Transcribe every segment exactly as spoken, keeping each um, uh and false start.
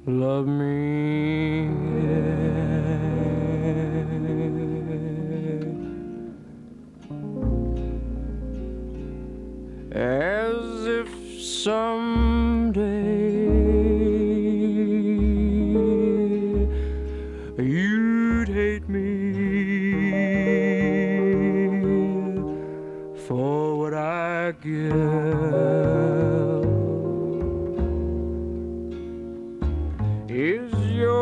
love me as if someday you'd hate me for what I give is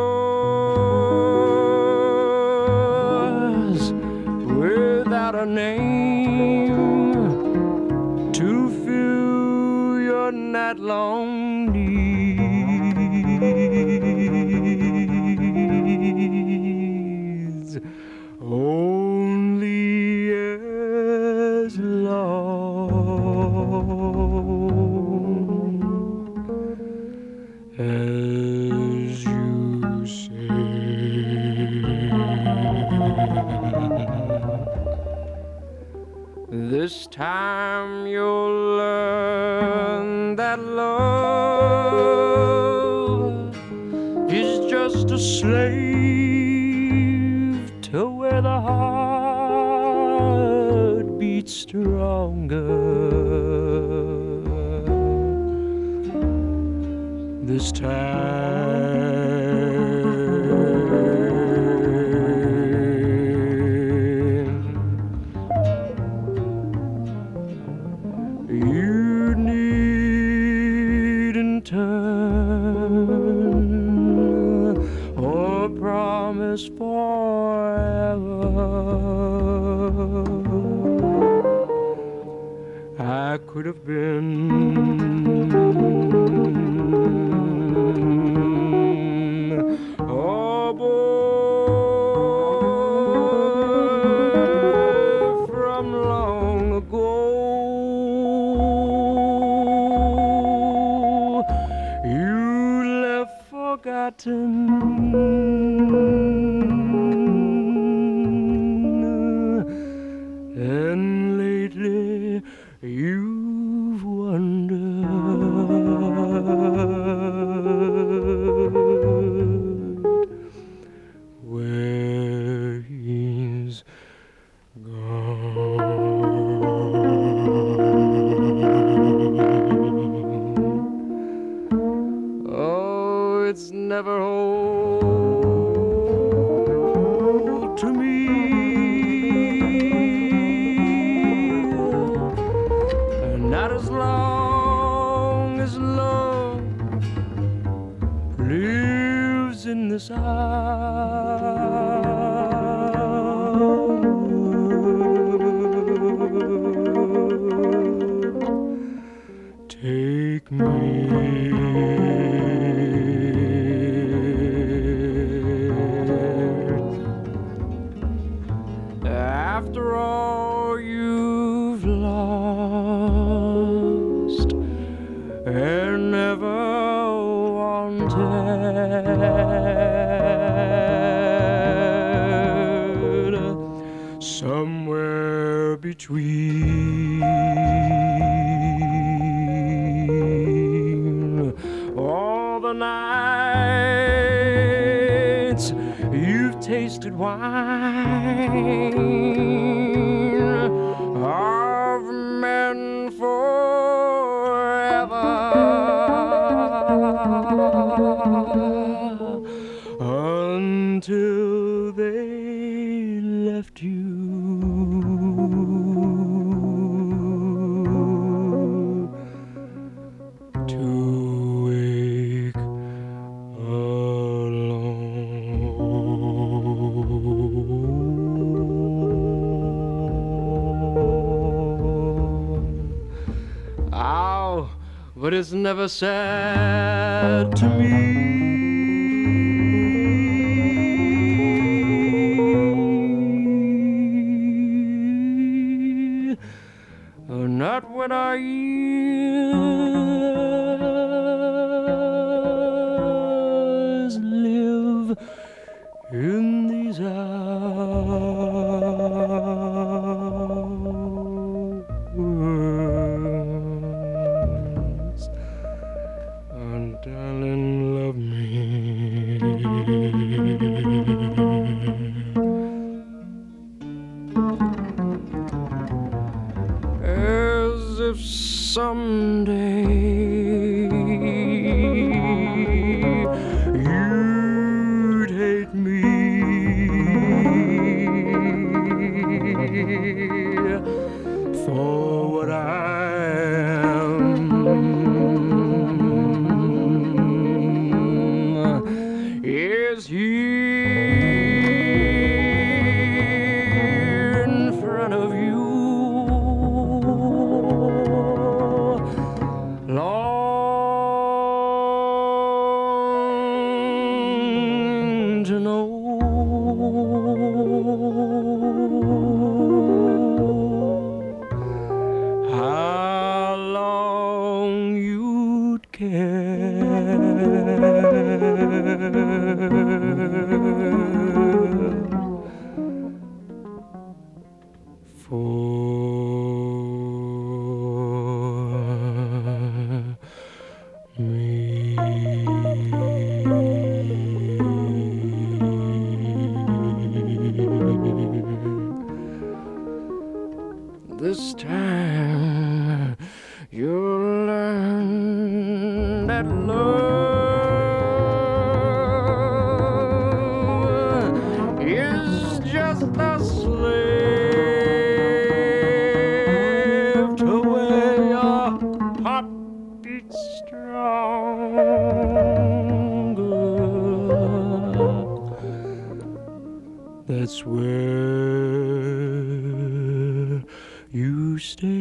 yours without a name to fill your night long needs, only as long as you say. This time you'll learn that love is just a slave to where the heart beats stronger. This time you needn't turn or promise forever. I could have been a boy from long ago. You left forgotten, and lately you've wondered where he's gone. Oh, it's never old to me, not as long as love lives in this hour. Take me after all you've lost and never wanted, somewhere between all the nights you've tasted wine of men forever, until they left you to wake alone. Ow, but it's never sad to me. Not when our years live in these hours. Oh, darling, love me. As if someday you'd hate me for what I am. Is here in front of you, long to know how long you'd care for this time you'll learn that love is just a slave to where your heart beats stronger. That's where you stay.